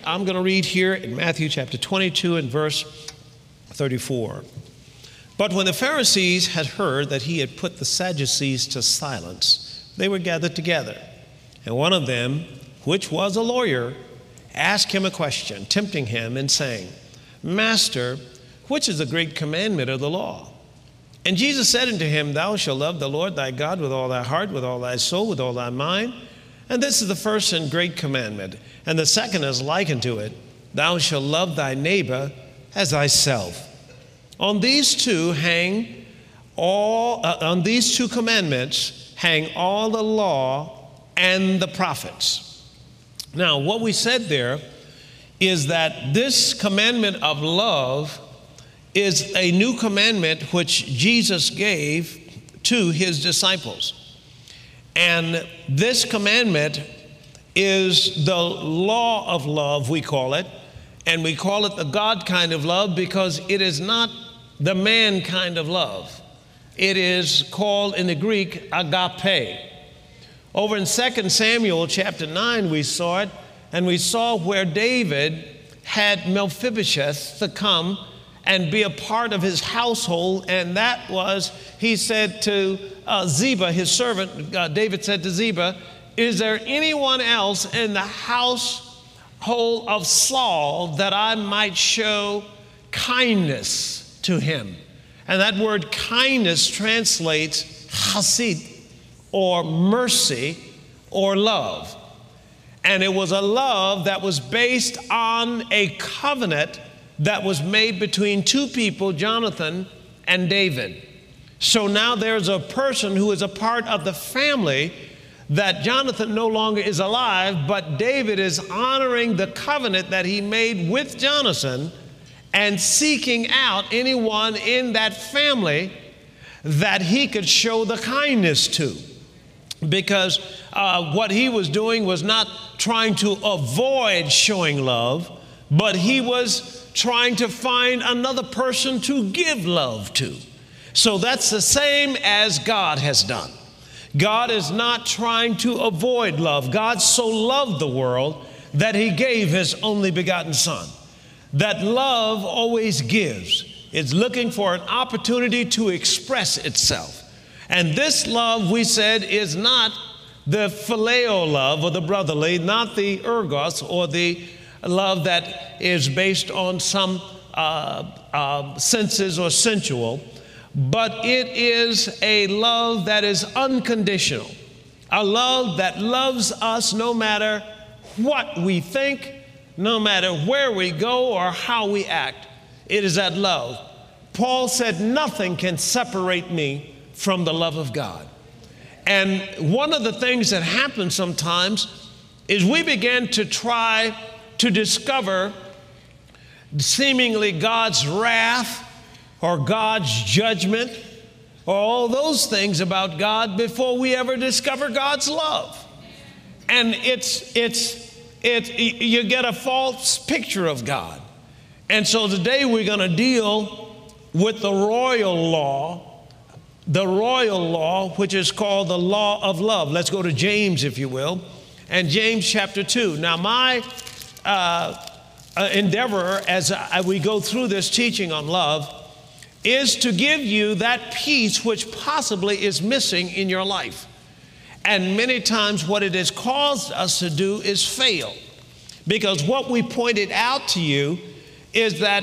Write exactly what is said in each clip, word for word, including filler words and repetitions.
I'm going to read here in Matthew chapter twenty-two and verse thirty-four. But when the Pharisees had heard that he had put the Sadducees to silence, they were gathered together. And one of them, which was a lawyer, asked him a question, tempting him and saying, Master, which is the great commandment of the law? And Jesus said unto him, Thou shalt love the Lord thy God with all thy heart, with all thy soul, with all thy mind. And this is the first and great commandment. And the second is like unto it, Thou shalt love thy neighbor as thyself. On these two hang all, uh, on these two commandments hang all the law and the prophets. Now, what we said there is that this commandment of love is a new commandment which Jesus gave to his disciples. And this commandment is the law of love, we call it. And we call it the God kind of love because it is not the man kind of love. It is called in the Greek agape. Over in Second Samuel chapter nine, we saw it, and we saw where David had Mephibosheth to come and be a part of his household, and that was, he said to uh, Ziba, his servant, uh, David said to Ziba, is there anyone else in the household of Saul that I might show kindness to him? And that word kindness translates chesed, or mercy, or love. And it was a love that was based on a covenant that was made between two people, Jonathan and David. So now there's a person who is a part of the family that Jonathan no longer is alive, but David is honoring the covenant that he made with Jonathan and seeking out anyone in that family that he could show the kindness to. Because uh, what he was doing was not trying to avoid showing love, but he was trying to find another person to give love to. So that's the same as God has done. God is not trying to avoid love. God so loved the world that he gave his only begotten Son. That love always gives. It's looking for an opportunity to express itself. And this love, we said, is not the phileo love or the brotherly, not the ergos or the love that is based on some uh, uh, senses or sensual, but it is a love that is unconditional, a love that loves us no matter what we think, no matter where we go or how we act. It is that love. Paul said, nothing can separate me from the love of God. And one of the things that happens sometimes is we begin to try to discover seemingly God's wrath or God's judgment or all those things about God before we ever discover God's love. And it's, it's, it's, you get a false picture of God. And so today we're going to deal with the royal law, the royal law, which is called the law of love. Let's go to James, if you will, and James chapter two. Now, my uh, uh, endeavor as I, we go through this teaching on love is to give you that piece which possibly is missing in your life. And many times what it has caused us to do is fail. Because what we pointed out to you is that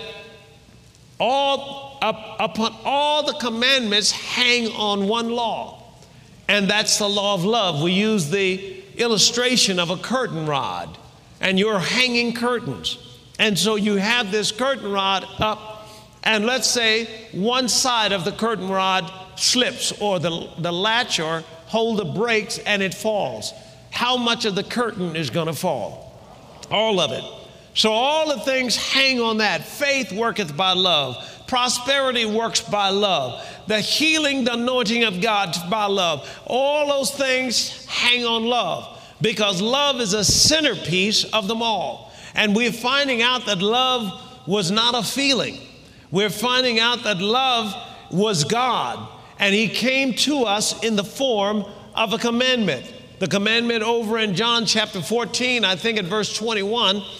all up, upon all the commandments hang on one law, and that's the law of love. We use the illustration of a curtain rod, and you're hanging curtains. And so you have this curtain rod up, and let's say one side of the curtain rod slips, or the, the latch or hold the brakes, and it falls. How much of the curtain is going to fall? All of it. So all the things hang on that. Faith worketh by love. Prosperity works by love. The healing, the anointing of God by love. All those things hang on love, because love is a centerpiece of them all. And we're finding out that love was not a feeling. We're finding out that love was God, and he came to us in the form of a commandment. The commandment over in John chapter fourteen, I think at verse twenty-one,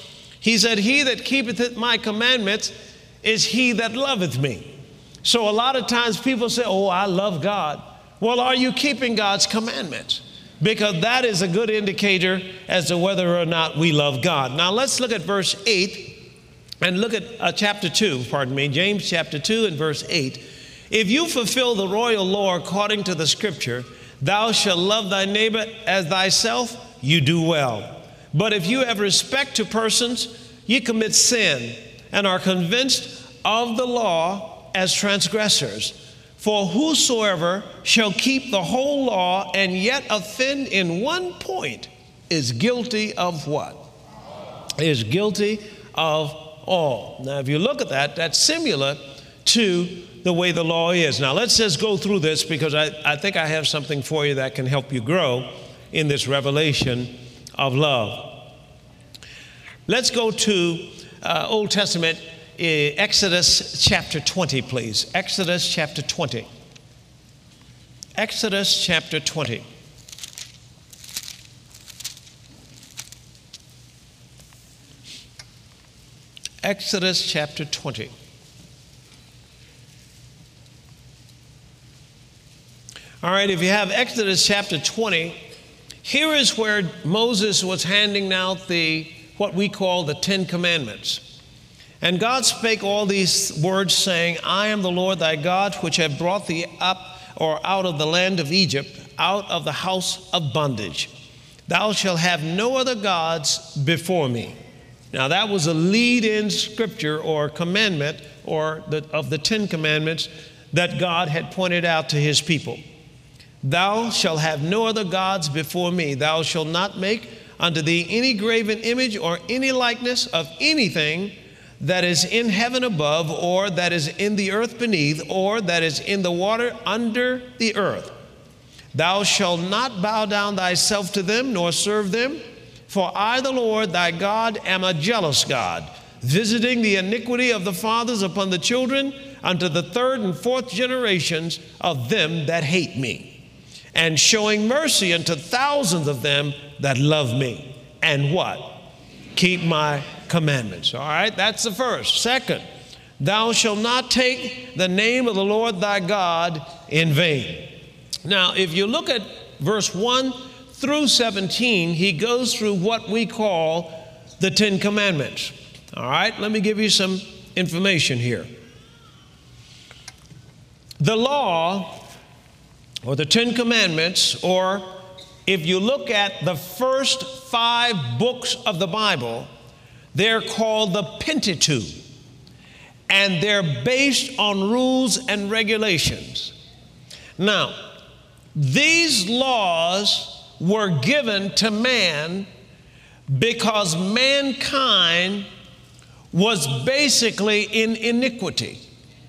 He said, he that keepeth my commandments is he that loveth me. So a lot of times people say, oh, I love God. Well, are you keeping God's commandments? Because that is a good indicator as to whether or not we love God. Now let's look at verse eight and look at uh, chapter two, pardon me, James chapter two and verse eight. If you fulfill the royal law according to the scripture, thou shalt love thy neighbor as thyself, you do well. But if you have respect to persons, ye commit sin and are convinced of the law as transgressors. For whosoever shall keep the whole law and yet offend in one point is guilty of what? Is guilty of all. Now, if you look at that, that's similar to the way the law is. Now, let's just go through this because I, I think I have something for you that can help you grow in this revelation of love. Let's go to uh, Old Testament, uh, Exodus chapter twenty, please. Exodus chapter twenty. Exodus chapter twenty. Exodus chapter twenty. All right, if you have Exodus chapter twenty, here is where Moses was handing out the what we call the Ten Commandments. And God spake all these words, saying, I am the Lord thy God, which have brought thee up or out of the land of Egypt, out of the house of bondage. Thou shalt have no other gods before me. Now that was a lead-in scripture or commandment or the, of the Ten Commandments that God had pointed out to his people. Thou shalt have no other gods before me. Thou shalt not make unto thee any graven image or any likeness of anything that is in heaven above, or that is in the earth beneath, or that is in the water under the earth. Thou shalt not bow down thyself to them, nor serve them. For I, the Lord thy God, am a jealous God, visiting the iniquity of the fathers upon the children unto the third and fourth generations of them that hate me, and showing mercy unto thousands of them that love me. And what? Keep my commandments. All right, that's the first. Second, thou shalt not take the name of the Lord thy God in vain. Now, if you look at verse one through seventeen, he goes through what we call the Ten Commandments. All right, let me give you some information here. The law, or the Ten Commandments, or if you look at the first five books of the Bible, they're called the Pentateuch, and they're based on rules and regulations. Now, these laws were given to man because mankind was basically in iniquity.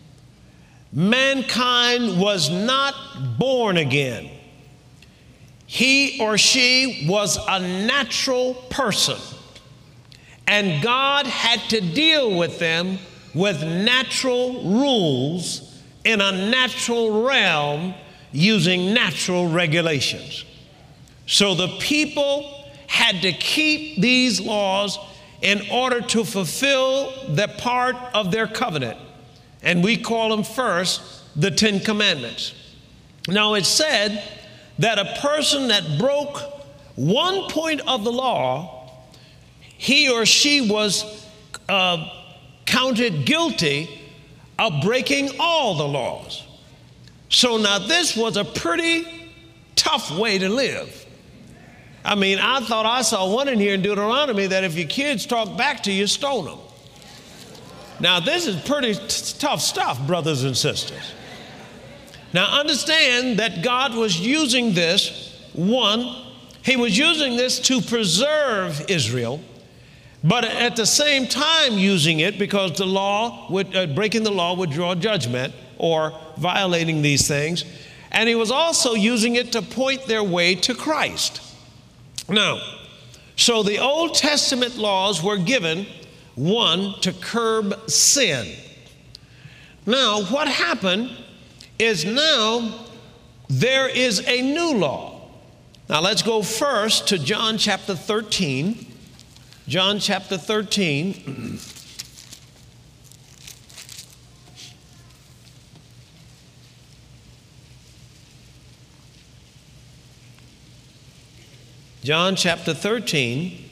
Mankind was not born again. He or she was a natural person, and God had to deal with them with natural rules in a natural realm using natural regulations. So the people had to keep these laws in order to fulfill the part of their covenant. And we call them first the Ten Commandments. Now it's said that a person that broke one point of the law, he or she was uh, counted guilty of breaking all the laws. So now this was a pretty tough way to live. I mean, I thought I saw one in here in Deuteronomy that if your kids talk back to you, stone them. Now this is pretty t- tough stuff, brothers and sisters. Now understand that God was using this, one, he was using this to preserve Israel, but at the same time using it because the law would, uh, breaking the law would draw judgment or violating these things. And he was also using it to point their way to Christ. Now, so the Old Testament laws were given, one, to curb sin. Now, what happened is now there is a new law. Now, let's go first to John chapter thirteen. John chapter thirteen. John chapter thirteen.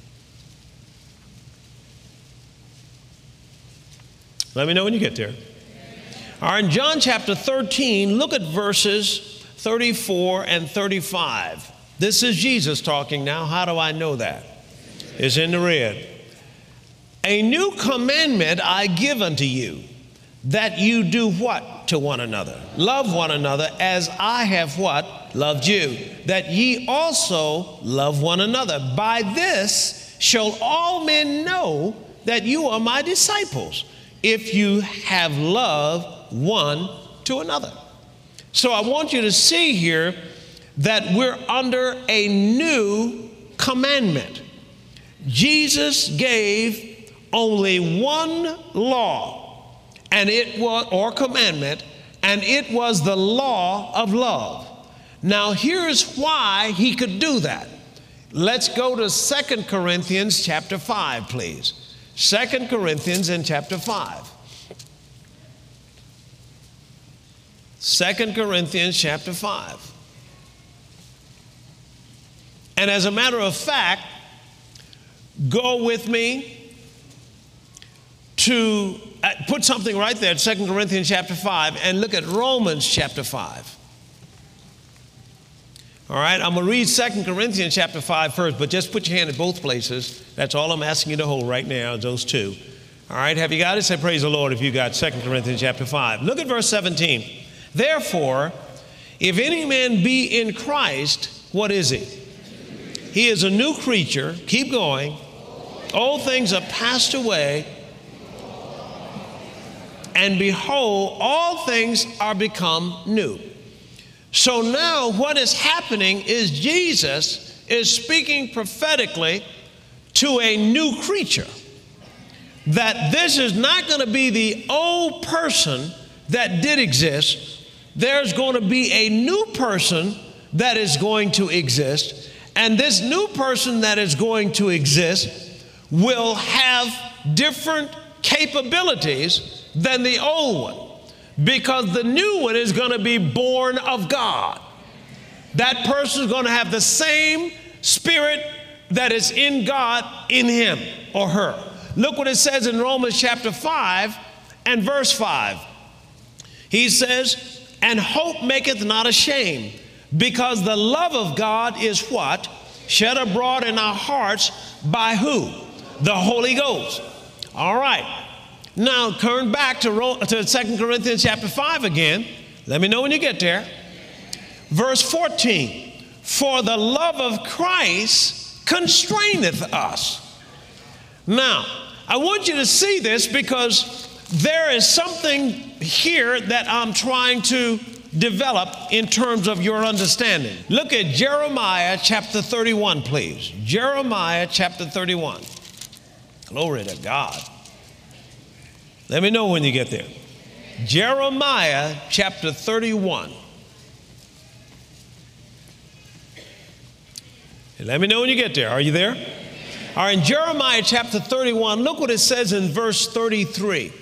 Let me know when you get there. All right, in John chapter thirteen, look at verses thirty-four and thirty-five. This is Jesus talking now. How do I know that? It's in the red. A new commandment I give unto you, that you do what to one another? Love one another as I have what? Loved you. That ye also love one another. By this shall all men know that you are my disciples, if you have love one to another. So I want you to see here that we're under a new commandment. Jesus gave only one law, and it was, or commandment, and it was the law of love. Now here's why he could do that. Let's go to Second Corinthians chapter five, please. Second Corinthians in chapter five. Second Corinthians chapter five. And as a matter of fact, go with me to uh, put something right there at Second Corinthians chapter five and look at Romans chapter five. All right, I'm going to read Second Corinthians chapter five first, but just put your hand at both places. That's all I'm asking you to hold right now, those two. All right, have you got it? Say praise the Lord if you got Second Corinthians chapter five. Look at verse seventeen. Therefore, if any man be in Christ, what is he? He is a new creature. Keep going. Old things are passed away, and behold, all things are become new. So now what is happening is Jesus is speaking prophetically to a new creature. That this is not going to be the old person that did exist. There's going to be a new person that is going to exist. And this new person that is going to exist will have different capabilities than the old one. Because the new one is going to be born of God. That person is going to have the same spirit that is in God in him or her. Look what it says in Romans chapter five and verse five. He says, and hope maketh not ashamed, because the love of God is what? Shed abroad in our hearts by who? The Holy Ghost. All right. Now turn back to, to Second Corinthians chapter five again. Let me know when you get there. Verse fourteen. For the love of Christ constraineth us. Now, I want you to see this because there is something here that I'm trying to develop in terms of your understanding. Look at Jeremiah chapter thirty-one, please. Jeremiah chapter thirty-one. Glory to God. Let me know when you get there. Jeremiah chapter thirty-one. Let me know when you get there. Are you there? All right, in Jeremiah chapter thirty-one, look what it says in verse thirty-three.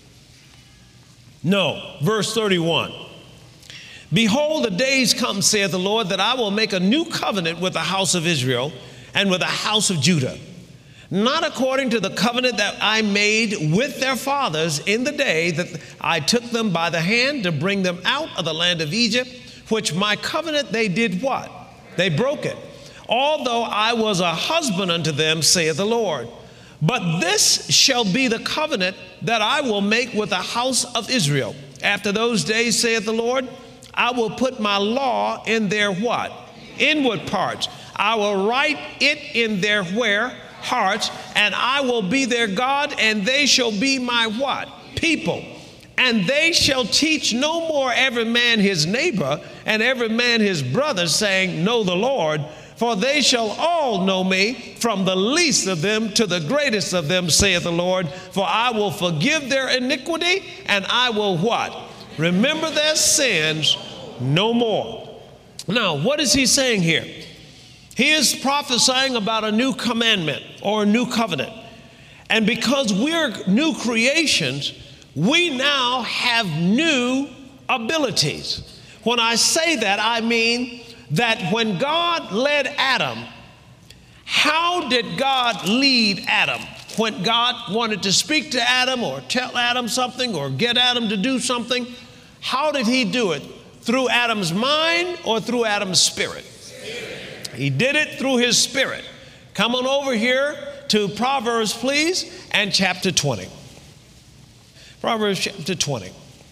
No, verse thirty-one. Behold, the days come, saith the Lord, that I will make a new covenant with the house of Israel and with the house of Judah. Not according to the covenant that I made with their fathers in the day that I took them by the hand to bring them out of the land of Egypt, which my covenant they did what? They broke it. Although I was a husband unto them, saith the Lord. But this shall be the covenant that I will make with the house of Israel. After those days, saith the Lord, I will put my law in their what? Inward parts. I will write it in their where? Hearts, and I will be their God, and they shall be my what? People. And they shall teach no more every man his neighbor and every man his brother, saying, know the Lord, for they shall all know me, from the least of them to the greatest of them, saith the Lord. For I will forgive their iniquity, and I will what? Remember their sins no more. Now, what is he saying here? He is prophesying about a new commandment or a new covenant. And because we're new creations, we now have new abilities. When I say that, I mean that when God led Adam, how did God lead Adam? When God wanted to speak to Adam or tell Adam something or get Adam to do something, how did he do it? Through Adam's mind or through Adam's spirit? Spirit. He did it through his spirit. Come on over here to Proverbs, please, and chapter twenty. Proverbs chapter twenty.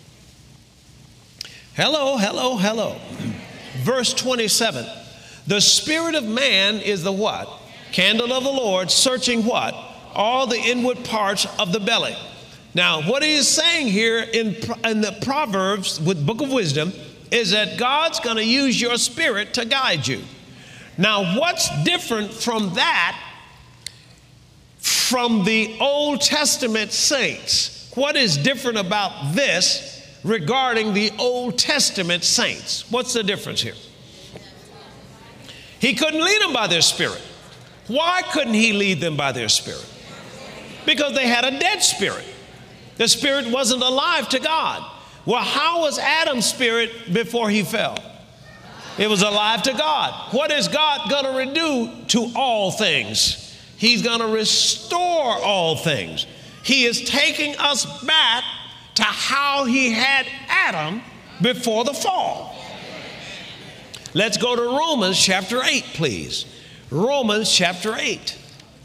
Hello, hello, hello. Verse twenty-seven. The spirit of man is the what? Candle of the Lord, searching what? All the inward parts of the belly. Now, what he is saying here in, in the Proverbs, with Book of Wisdom, is that God's going to use your spirit to guide you. Now, what's different from that from the Old Testament saints? What is different about this regarding the Old Testament saints? What's the difference here? He couldn't lead them by their spirit. Why couldn't he lead them by their spirit? Because they had a dead spirit. The spirit wasn't alive to God. Well, how was Adam's spirit before he fell? It was alive to God. What is God going to do to all things? He's going to restore all things. He is taking us back to how he had Adam before the fall. Let's go to Romans chapter eight, please. Romans chapter eight.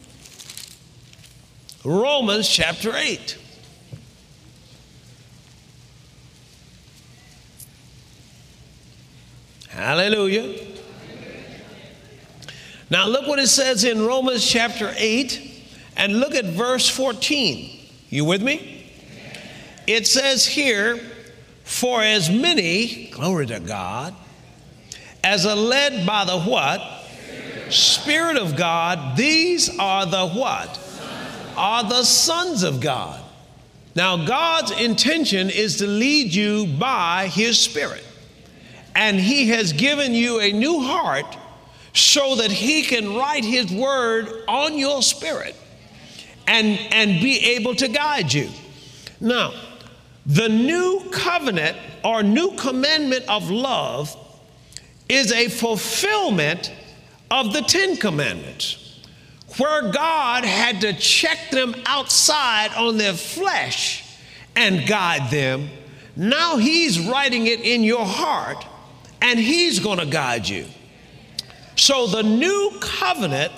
Romans chapter eight. Hallelujah. Now look what it says in Romans chapter eight, and look at verse fourteen. You with me? It says here, for as many, glory to God, as are led by the what? Spirit of God, these are the what? Are the sons of God. Now God's intention is to lead you by his spirit. And he has given you a new heart so that he can write his word on your spirit and, and be able to guide you. Now, the new covenant or new commandment of love is a fulfillment of the Ten Commandments, where God had to check them outside on their flesh and guide them. Now he's writing it in your heart, and he's going to guide you. So the new covenant,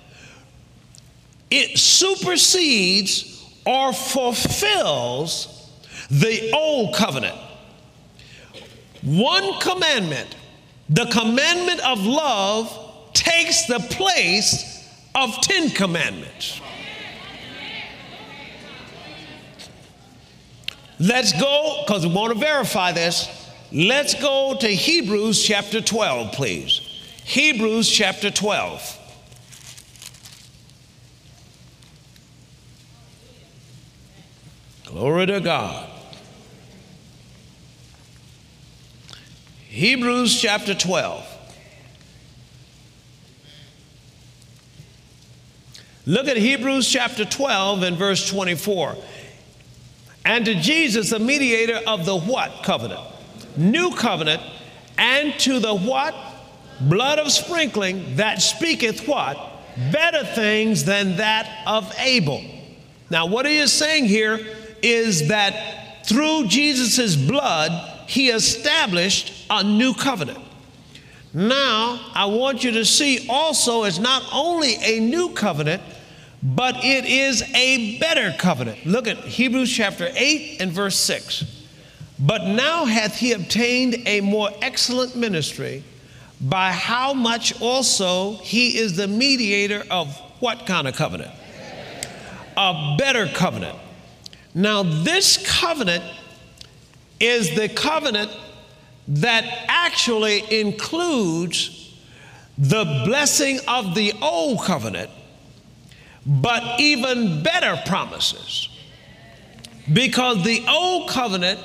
it supersedes or fulfills the old covenant. One commandment, the commandment of love, takes the place of ten commandments. Let's go, because we want to verify this. Let's go to Hebrews chapter twelve, please. Hebrews chapter twelve. Glory to God. Hebrews chapter twelve. Look at Hebrews chapter twelve and verse twenty-four. And to Jesus, the mediator of the what covenant? New covenant, and to the what? Blood of sprinkling that speaketh what? Better things than that of Abel. Now what he is saying here is that through Jesus' blood, he established a new covenant. Now, I want you to see also it's not only a new covenant, but it is a better covenant. Look at Hebrews chapter eight and verse six. But now hath he obtained a more excellent ministry, by how much also he is the mediator of what kind of covenant? A better covenant. Now this covenant is the covenant that actually includes the blessing of the old covenant, but even better promises. Because the old covenant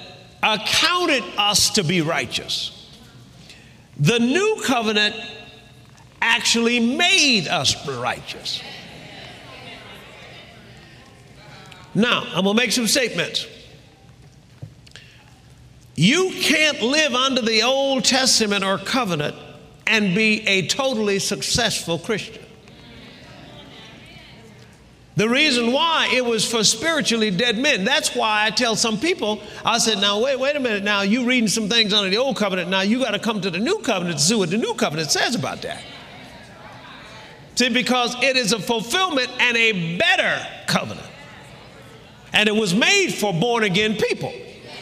accounted us to be righteous. The new covenant actually made us righteous. Now, I'm going to make some statements. You can't live under the Old Testament or covenant and be a totally successful Christian. The reason why, it was for spiritually dead men. That's why I tell some people, I said, now wait, wait a minute, now you reading some things under the Old Covenant, now you got to come to the New Covenant to see what the New Covenant says about that. See, because it is a fulfillment and a better covenant. And it was made for born again people.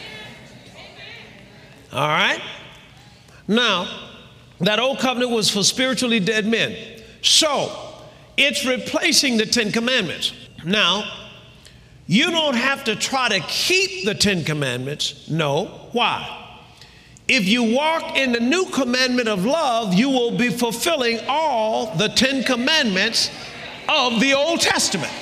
All right? Now, that old covenant was for spiritually dead men. So, it's replacing the Ten Commandments. Now, you don't have to try to keep the Ten Commandments. No. Why? If you walk in the new commandment of love, you will be fulfilling all the Ten Commandments of the Old Testament.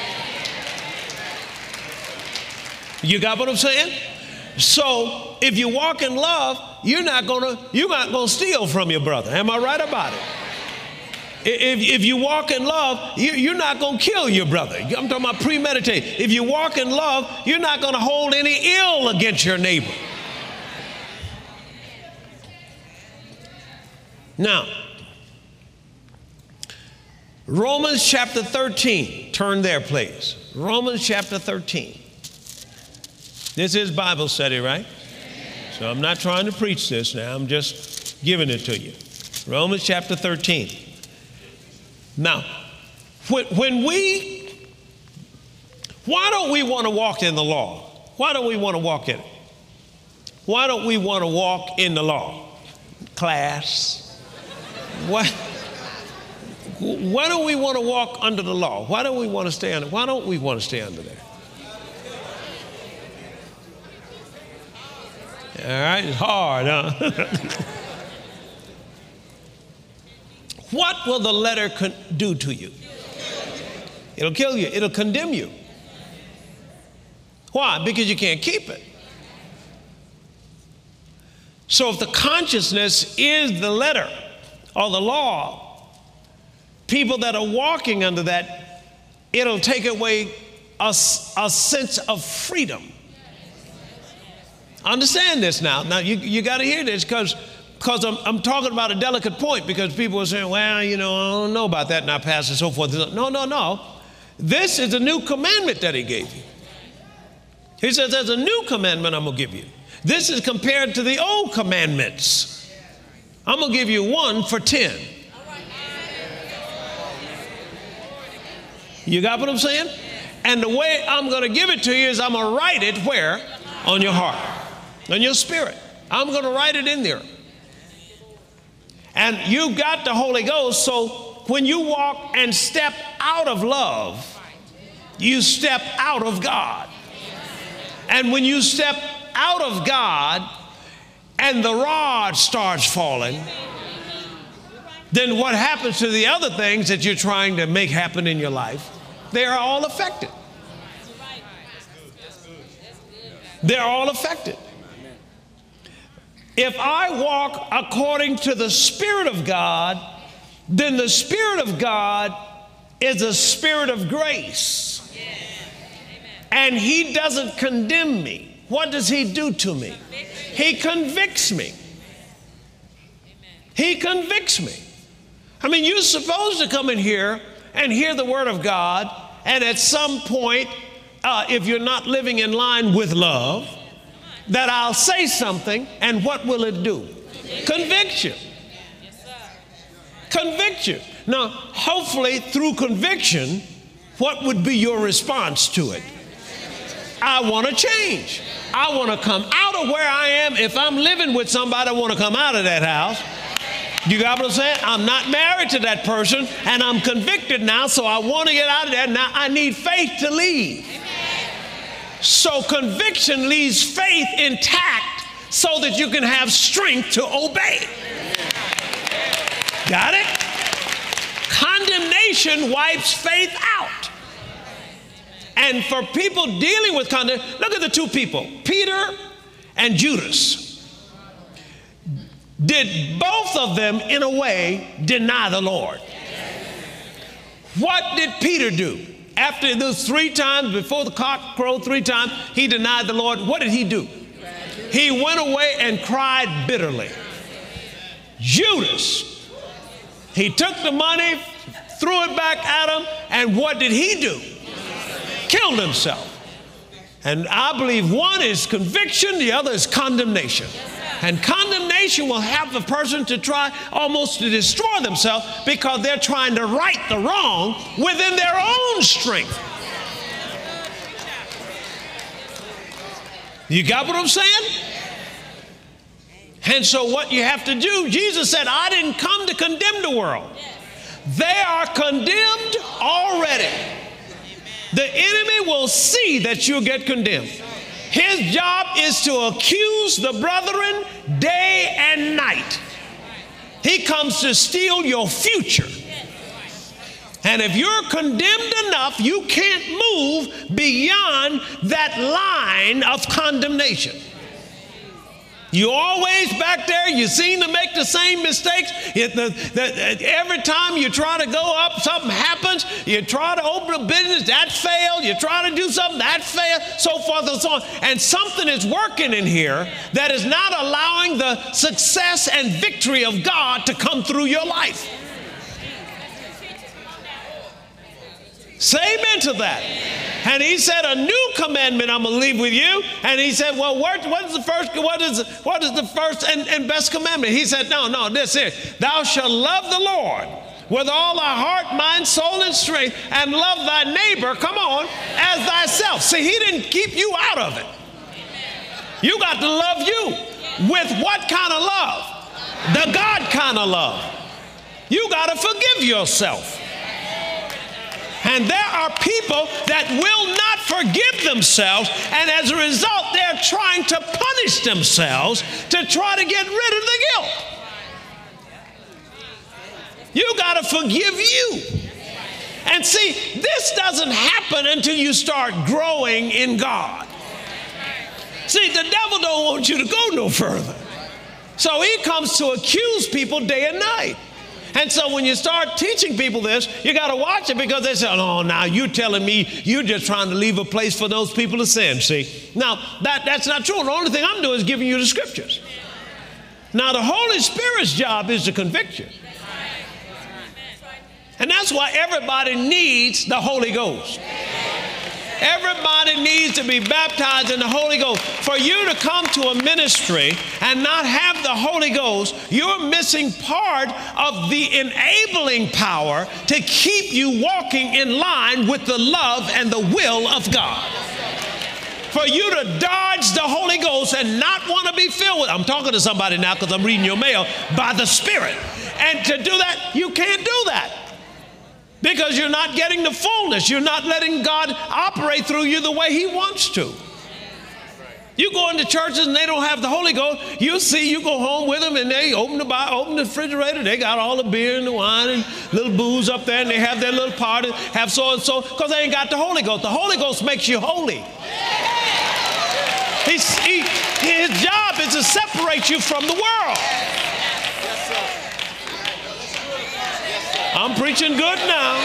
You got what I'm saying? So if you walk in love, you're not gonna you're not gonna steal from your brother. Am I right about it? If, if you walk in love, you, you're not gonna kill your brother. I'm talking about premeditate. If you walk in love, you're not gonna hold any ill against your neighbor. Now, Romans chapter thirteen. Turn there, please. Romans chapter thirteen. This is Bible study, right? So I'm not trying to preach this now. I'm just giving it to you. Romans chapter thirteen. Now, when, when we, why don't we want to walk in the law? Why don't we want to walk in it? Why don't we want to walk in the law? Class. Why, why don't we want to walk under the law? Why don't we want to stay under? Why don't we want to stay under there? All right, it's hard, huh? What will the letter con- do to you? It'll kill you. It'll condemn you. Why? Because you can't keep it. So if the consciousness is the letter or the law, people that are walking under that, it'll take away a, a sense of freedom. Understand this now. Now, you, you got to hear this because because I'm, I'm talking about a delicate point, because people are saying, well, you know, I don't know about that, and I pass and so forth. No, no, no. This is a new commandment that he gave you. He says, there's a new commandment I'm going to give you. This is compared to the old commandments. I'm going to give you one for ten. You got what I'm saying? And the way I'm going to give it to you is I'm going to write it where? On your heart, on your spirit. I'm going to write it in there. And you got the Holy Ghost, so when you walk and step out of love, you step out of God. And when you step out of God and the rod starts falling, then what happens to the other things that you're trying to make happen in your life? They are all affected. They're all affected. If I walk according to the Spirit of God, then the Spirit of God is a spirit of grace. And He doesn't condemn me. What does He do to me? He convicts me. He convicts me. I mean, you're supposed to come in here and hear the Word of God, and at some point, uh, if you're not living in line with love, that I'll say something, and what will it do? Convict you. Convict you. Now, hopefully, through conviction, what would be your response to it? I want to change. I want to come out of where I am. If I'm living with somebody, I want to come out of that house. You got what I'm saying? I'm not married to that person, and I'm convicted now, so I want to get out of there. Now, I need faith to leave. So conviction leaves faith intact so that you can have strength to obey. Got it? Condemnation wipes faith out. And for people dealing with condemnation, look at the two people, Peter and Judas. did both of them in a way deny the Lord. What did Peter do? After those three times, before the cock crowed three times, he denied the Lord. What did he do? He went away and cried bitterly. Judas, he took the money, threw it back at him, and what did he do? Killed himself. And I believe one is conviction, the other is condemnation. And condemnation will have a person to try almost to destroy themselves because they're trying to right the wrong within their own strength. You got what I'm saying? And so what you have to do, Jesus said, I didn't come to condemn the world. They are condemned already. The enemy will see that you'll get condemned. His job is to accuse the brethren day and night. He comes to steal your future. And if you're condemned enough, you can't move beyond that line of condemnation. You're always back there. You seem to make the same mistakes. It, the, the, every time you try to go up, something happens. You try to open a business, that failed. You try to do something, that failed, so forth and so on. And something is working in here that is not allowing the success and victory of God to come through your life. Say amen to that. And he said, a new commandment I'm going to leave with you. And he said, well, what, what is the first, what is, what is the first and, and best commandment? He said, no, no, this is, thou shalt love the Lord with all thy heart, mind, soul, and strength, and love thy neighbor, come on, as thyself. See, he didn't keep you out of it. You got to love you with what kind of love? The God kind of love. You got to forgive yourself. And there are people that will not forgive themselves, and as a result, they're trying to punish themselves to try to get rid of the guilt. You got to forgive you. And see, this doesn't happen until you start growing in God. See, the devil don't want you to go no further. So he comes to accuse people day and night. And so when you start teaching people this, you got to watch it because they say, oh, now you're telling me you're just trying to leave a place for those people to sin, see. Now, that, that's not true. The only thing I'm doing is giving you the scriptures. Now, the Holy Spirit's job is to convict you. And that's why everybody needs the Holy Ghost. Everybody needs to be baptized in the Holy Ghost. For you to come to a ministry and not have the Holy Ghost, you're missing part of the enabling power to keep you walking in line with the love and the will of God. For you to dodge the Holy Ghost and not want to be filled with, I'm talking to somebody now because I'm reading your mail, by the Spirit. And to do that, you can't do that. Because you're not getting the fullness. You're not letting God operate through you the way he wants to. You go into churches and they don't have the Holy Ghost. You see, you go home with them and they open the, open the refrigerator. They got all the beer and the wine and little booze up there, and they have their little party, have so and so, because they ain't got the Holy Ghost. The Holy Ghost makes you holy. He's, he, his job is to separate you from the world. I'm preaching good now.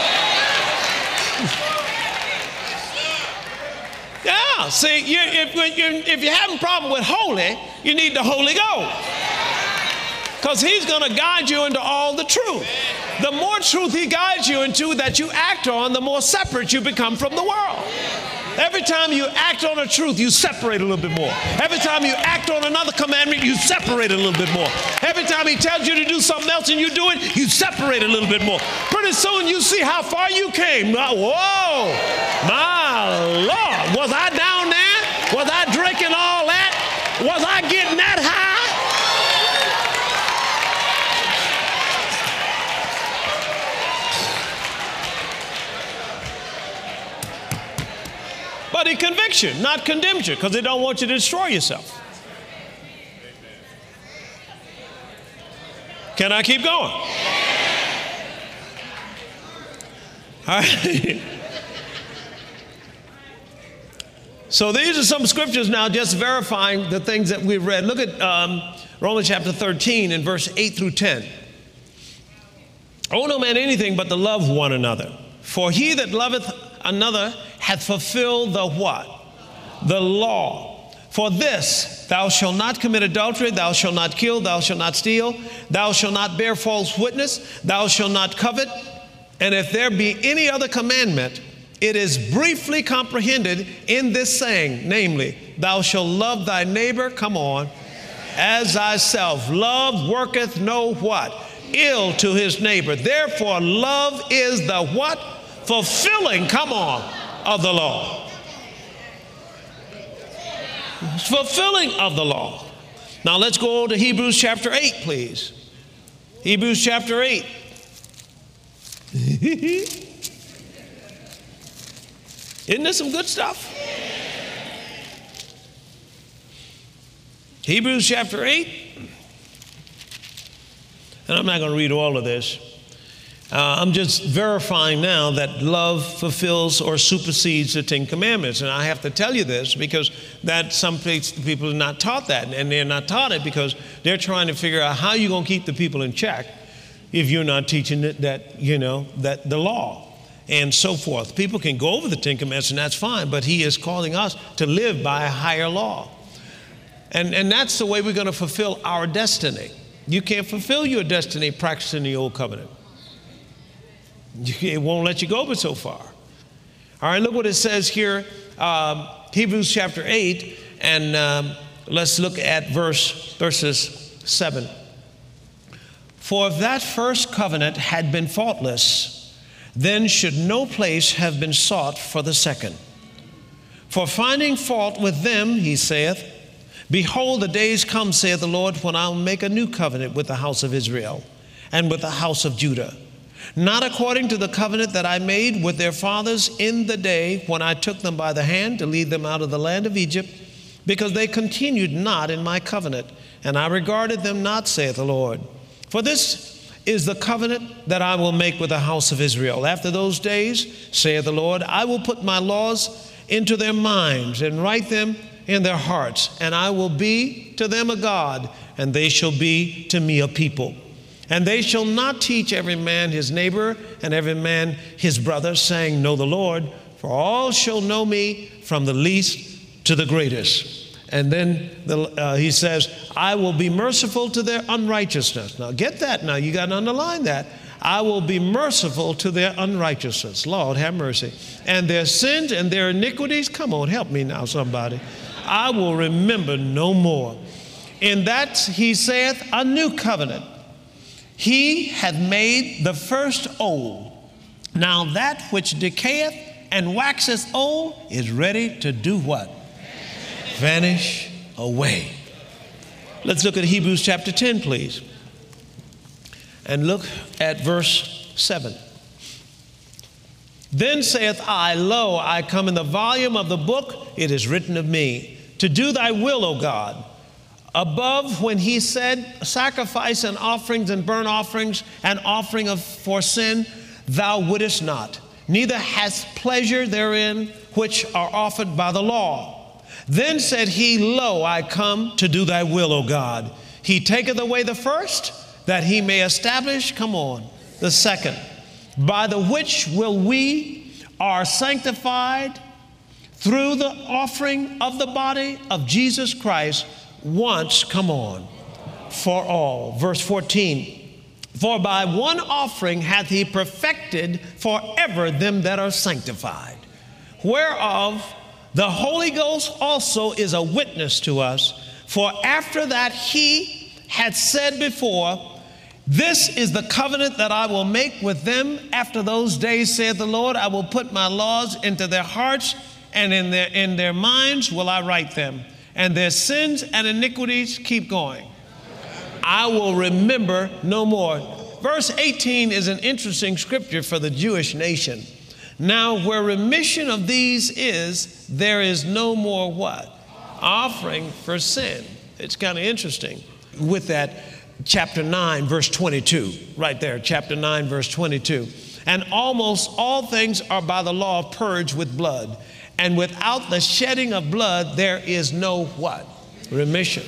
Yeah, see, you, if, if you're having a problem with holy, you need the Holy Ghost. Because he's going to guide you into all the truth. The more truth he guides you into that you act on, the more separate you become from the world. Every time you act on a truth, you separate a little bit more. Every time you act on another commandment, you separate a little bit more. Every time he tells you to do something else and you do it, you separate a little bit more. Pretty soon you see how far you came. Whoa, my Lord. Was I down there? Was I drinking all that? Was I getting that high? But he convicts you, not condemns you, because he don't want you to destroy yourself. Can I keep going? All right. So these are some scriptures now just verifying the things that we've read. Look at um, Romans chapter thirteen and verse eight through ten. Owe no man anything but to love one another. For he that loveth another hath fulfilled the what? The law. For this, thou shalt not commit adultery, thou shalt not kill, thou shalt not steal, thou shalt not bear false witness, thou shalt not covet. And if there be any other commandment, it is briefly comprehended in this saying, namely, thou shalt love thy neighbor, come on, as thyself. Love worketh no what? Ill to his neighbor. Therefore, love is the what? Fulfilling, come on, of the law. Fulfilling of the law. Now let's go to Hebrews chapter eight, please. Hebrews chapter eight. Isn't this some good stuff? Hebrews chapter eight. And I'm not going to read all of this. Uh, I'm just verifying now that love fulfills or supersedes the Ten Commandments. And I have to tell you this because that some people are not taught that. And they're not taught it because they're trying to figure out how you're going to keep the people in check if you're not teaching it that, you know, that the law and so forth. People can go over the Ten Commandments and that's fine, but he is calling us to live by a higher law. And, and that's the way we're going to fulfill our destiny. You can't fulfill your destiny practicing the old covenant. It won't let you go but so far. All right, look what it says here, um, Hebrews chapter eight, and um, let's look at verse verses seven. For if that first covenant had been faultless, then should no place have been sought for the second. For finding fault with them, he saith, behold, the days come, saith the Lord, when I will make a new covenant with the house of Israel and with the house of Judah, not according to the covenant that I made with their fathers in the day when I took them by the hand to lead them out of the land of Egypt, because they continued not in my covenant, and I regarded them not, saith the Lord. For this is the covenant that I will make with the house of Israel. After those days, saith the Lord, I will put my laws into their minds and write them in their hearts, and I will be to them a God, and they shall be to me a people. And they shall not teach every man his neighbor and every man his brother, saying, know the Lord, for all shall know me from the least to the greatest. And then the, uh, he says, I will be merciful to their unrighteousness. Now get that now, you got to underline that. I will be merciful to their unrighteousness. Lord, have mercy. And their sins and their iniquities, come on, help me now, somebody. I will remember no more. In that he saith, a new covenant. He hath made the first old. Now that which decayeth and waxeth old is ready to do what? Vanish away. Let's look at Hebrews chapter ten, please. And look at verse seven. Then saith I, lo, I come in the volume of the book, it is written of me, to do thy will, O God. Above, when he said, sacrifice and offerings and burnt offerings and offering of for sin, thou wouldest not, neither hast pleasure therein which are offered by the law. Then said he, lo, I come to do thy will, O God. He taketh away the first, that he may establish, come on, the second, by the which will we are sanctified through the offering of the body of Jesus Christ once, come on, for all. Verse fourteen, for by one offering hath he perfected forever them that are sanctified, whereof the Holy Ghost also is a witness to us. For after that he had said before, this is the covenant that I will make with them after those days, saith the Lord. I will put my laws into their hearts, and in their, in their minds will I write them. And their sins and iniquities, keep going, I will remember no more. Verse eighteen is an interesting scripture for the Jewish nation. Now, where remission of these is, there is no more what? Offering for sin. It's kind of interesting with that chapter nine, verse twenty-two, right there, chapter nine, verse twenty-two. And almost all things are by the law purged with blood. And without the shedding of blood, there is no what? Remission.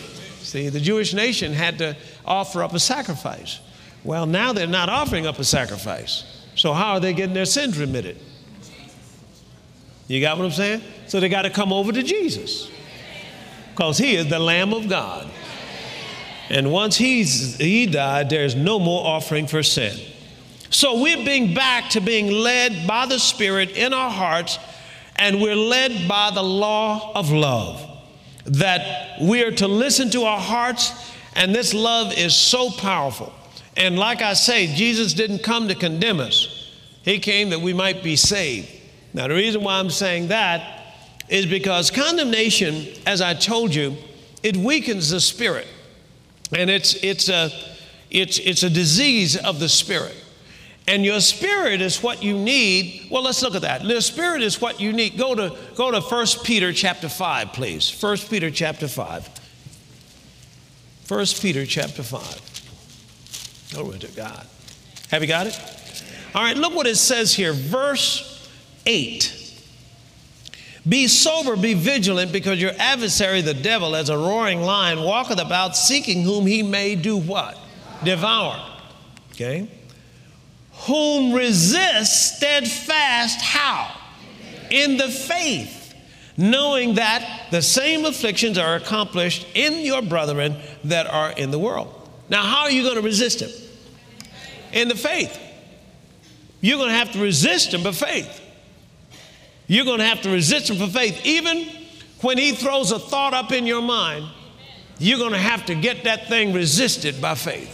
See, the Jewish nation had to offer up a sacrifice. Well, now they're not offering up a sacrifice. So how are they getting their sins remitted? You got what I'm saying? So they got to come over to Jesus, because he is the Lamb of God. And once he's, he died, there's no more offering for sin. So we're being back to being led by the Spirit in our hearts, and we're led by the law of love, that we are to listen to our hearts, and this love is so powerful. And like I say, Jesus didn't come to condemn us. He came that we might be saved. Now, the reason why I'm saying that is because condemnation, as I told you, it weakens the spirit. And it's, it's, a, it's, it's a disease of the spirit. And your spirit is what you need. Well, let's look at that. The spirit is what you need. Go to, go to First Peter chapter five, please. First Peter chapter five. First Peter chapter five. Glory to God. Have you got it? All right, look what it says here. Verse eight. Be sober, be vigilant, because your adversary, the devil, as a roaring lion, walketh about seeking whom he may do what? Devour. Okay? Whom resist steadfast, how? In the faith, knowing that the same afflictions are accomplished in your brethren that are in the world. Now, how are you going to resist him? In the faith. You're going to have to resist him by faith. You're going to have to resist him for faith. Even when he throws a thought up in your mind, you're going to have to get that thing resisted by faith.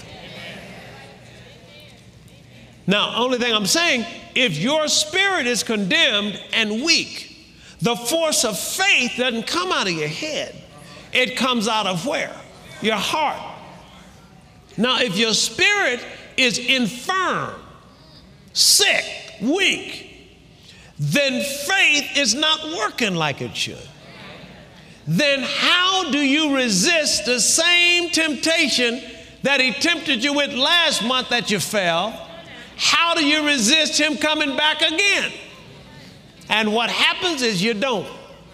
Now, only thing I'm saying, if your spirit is condemned and weak, the force of faith doesn't come out of your head. It comes out of where? Your heart. Now, if your spirit is infirm, sick, weak, then faith is not working like it should. Then how do you resist the same temptation that he tempted you with last month that you fell? How do you resist him coming back again? And what happens is you don't.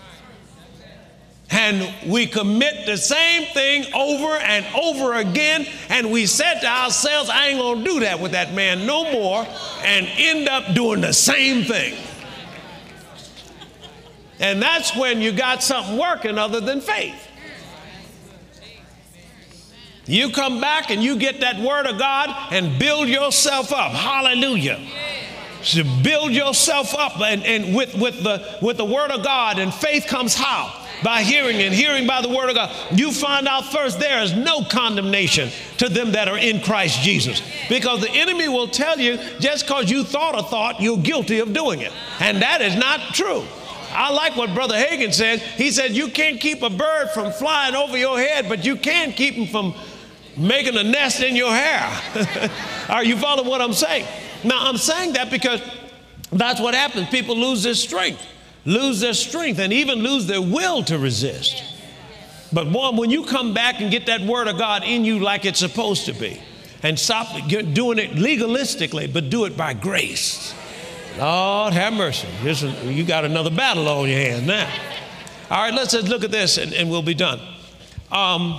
And we commit the same thing over and over again, and we said to ourselves, I ain't gonna do that with that man no more, and end up doing the same thing. And that's when you got something working other than faith. You come back and you get that word of God and build yourself up. Hallelujah. So build yourself up and, and with, with, the, with the word of God, and faith comes how? By hearing, and hearing by the word of God. You find out first there is no condemnation to them that are in Christ Jesus. Because the enemy will tell you just because you thought a thought, you're guilty of doing it. And that is not true. I like what Brother Hagin said. He said, you can't keep a bird from flying over your head, but you can keep him from making a nest in your hair. Are you following what I'm saying? Now, I'm saying that because that's what happens. People lose their strength, lose their strength, and even lose their will to resist. But boy, when you come back and get that word of God in you like it's supposed to be, and stop doing it legalistically, but do it by grace. Lord have mercy. This is, you got another battle on your hands now. All right, let's just look at this and, and we'll be done. Um,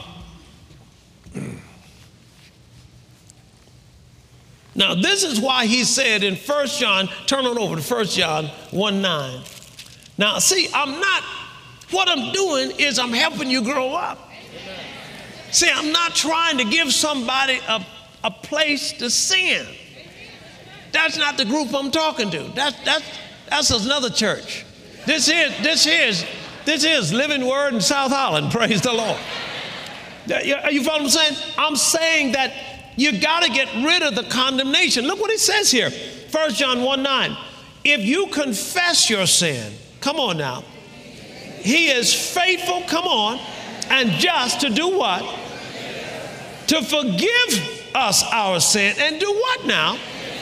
now, this is why he said in First John, turn on over to First John one nine. Now, see, I'm not, what I'm doing is I'm helping you grow up. See, I'm not trying to give somebody a, a place to sin. That's not the group I'm talking to. That's, that's, that's another church. This is, this is, this is Living Word in South Holland. Praise the Lord. Are you following what I'm saying? I'm saying that you got to get rid of the condemnation. Look what it says here. First John one nine. If you confess your sin, come on now. He is faithful, come on, and just to do what? To forgive us our sin and do what now?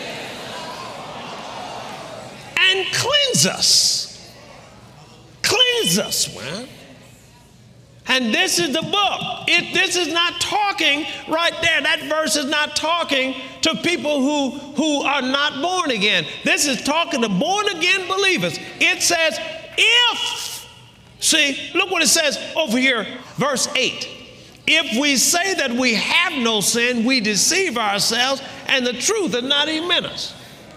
And cleanse us. Cleanse us, man. And this is the book. It, this is not talking right there. That verse is not talking to people who, who are not born again. This is talking to born again believers. It says, if, see, look what it says over here, verse eight. If we say that we have no sin, we deceive ourselves, and the truth is not even in us.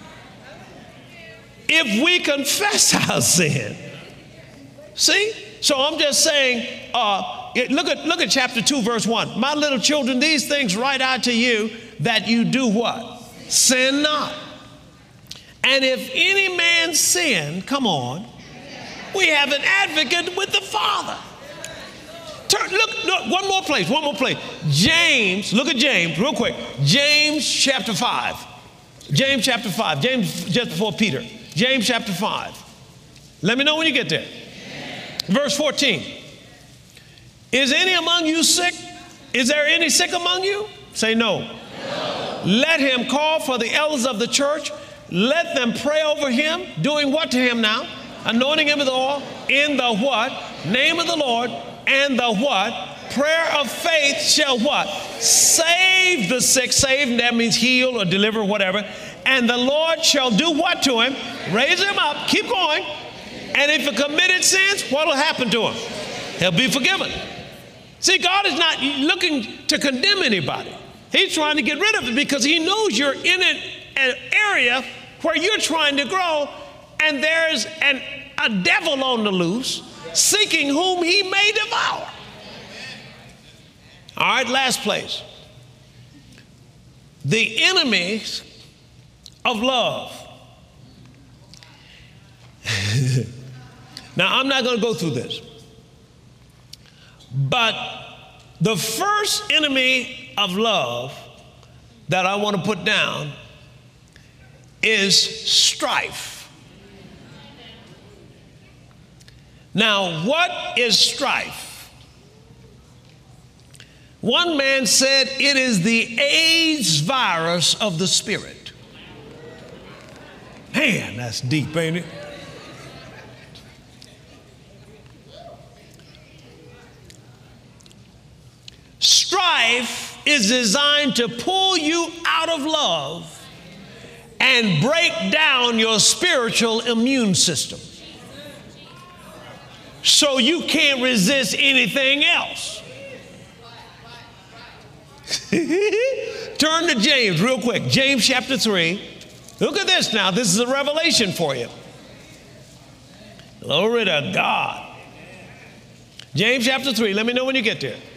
If we confess our sin, see? So I'm just saying, uh, look at look at chapter two, verse one. My little children, these things write out to you that you do what? Sin not. And if any man sin, come on, we have an advocate with the Father. Turn, look, look, one more place, one more place. James, look at James, real quick. James chapter five. James chapter five. James just before Peter. James chapter five. Let me know when you get there. Verse fourteen. Is any among you sick? Is there any sick among you? Say no. No. Let him call for the elders of the church. Let them pray over him. Doing what to him now? Anointing him with oil. In the what? Name of the Lord. And the what? Prayer of faith shall what? Save the sick. Save, that means heal or deliver, whatever. And the Lord shall do what to him? Raise him up. Keep going. And if he committed sins, what will happen to him? He'll be forgiven. See, God is not looking to condemn anybody. He's trying to get rid of it because he knows you're in an, an area where you're trying to grow, and there's an, a devil on the loose seeking whom he may devour. All right, last place. The enemies of love. Now, I'm not going to go through this, but the first enemy of love that I want to put down is strife. Now, what is strife? One man said it is the AIDS virus of the spirit. Man, that's deep, ain't it? Strife is designed to pull you out of love and break down your spiritual immune system, so you can't resist anything else. Turn to James real quick. James chapter three. Look at this now. This is a revelation for you. Glory to God. James chapter three. Let me know when you get there.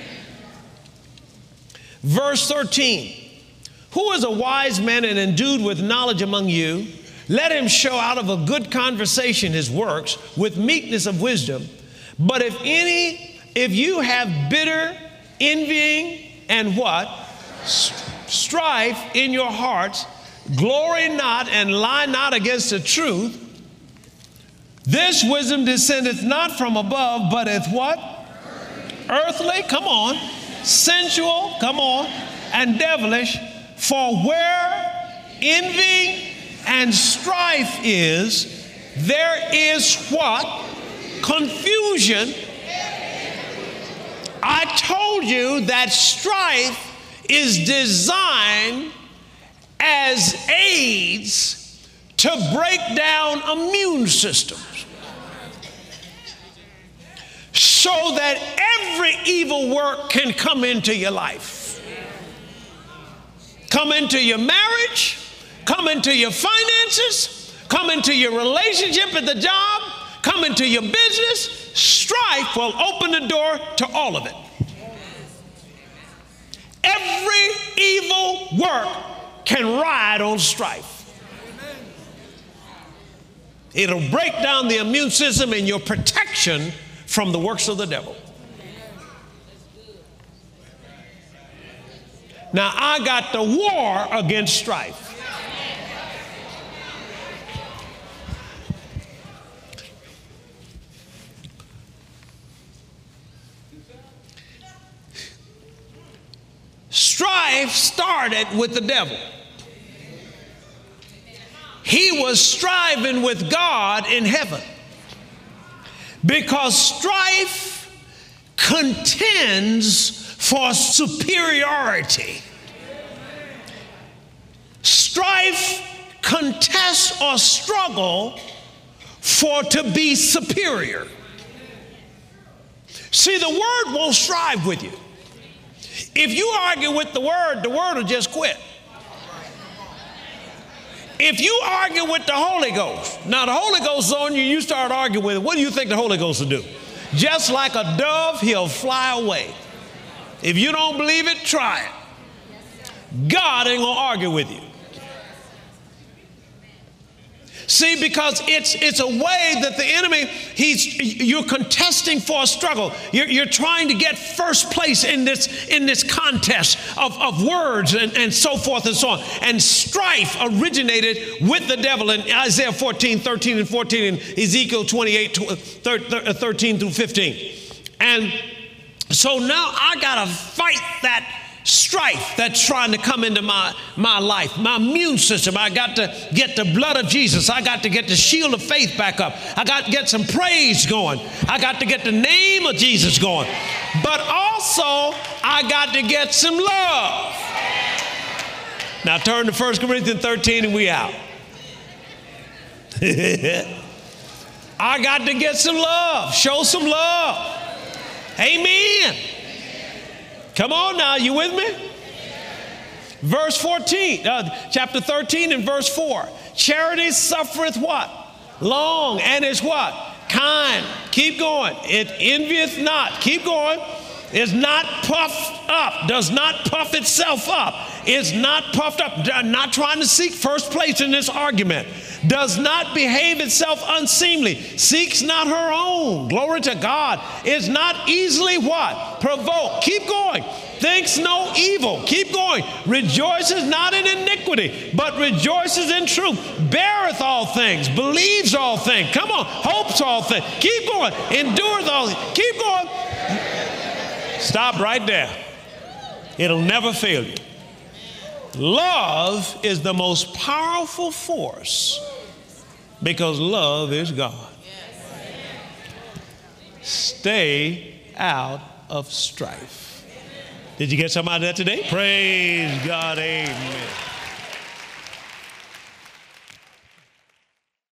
Verse thirteen. Who is a wise man and endued with knowledge among you? Let him show out of a good conversation his works with meekness of wisdom. But if any, if you have bitter envying and what? Strife in your hearts, glory not and lie not against the truth. This wisdom descendeth not from above, but is what? Earthly, come on. Sensual, come on. And devilish. For where envy and strife is, there is what? Confusion. I told you that strife is designed as aids to break down immune systems, so that every evil work can come into your life. Come into your marriage, come into your finances, come into your relationship at the job, come into your business. Strife will open the door to all of it. Every evil work can ride on strife. It'll break down the immune system and your protection from the works of the devil. Now, I got the war against strife. Strife started with the devil. He was striving with God in heaven, because strife contends for superiority. Strife contests or struggle for to be superior. See, the word won't strive with you. If you argue with the word, the word will just quit. If you argue with the Holy Ghost, now the Holy Ghost is on you, you start arguing with it, what do you think the Holy Ghost will do? Just like a dove, he'll fly away. If you don't believe it, try it. God ain't gonna argue with you. See, because it's it's a way that the enemy, he's you're contesting for a struggle. You're, you're trying to get first place in this in this contest of, of words and, and so forth and so on. And strife originated with the devil in Isaiah fourteen, thirteen and fourteen, and Ezekiel twenty-eight, thirteen through fifteen. And so now I gotta fight that strife that's trying to come into my, my life, my immune system. I got to get the blood of Jesus. I got to get the shield of faith back up. I got to get some praise going. I got to get the name of Jesus going. But also, I got to get some love. Now turn to First Corinthians thirteen and we out. I got to get some love. Show some love. Amen. Come on now, you with me? Verse fourteen, uh, chapter thirteen and verse four. Charity suffereth what? Long, and is what? Kind. Keep going. It envieth not. Keep going. Is not puffed up. Does not puff itself up. Is not puffed up. Not trying to seek first place in this argument. Does not behave itself unseemly. Seeks not her own. Glory to God. Is not easily what? Provoked. Keep going. Thinks no evil. Keep going. Rejoices not in iniquity, but rejoices in truth. Beareth all things. Believes all things. Come on. Hopes all things. Keep going. Endureth all things. Keep going. Stop right there. It'll never fail you. Love is the most powerful force because love is God. Stay out of strife. Did you get something out of that today? Praise God. Amen.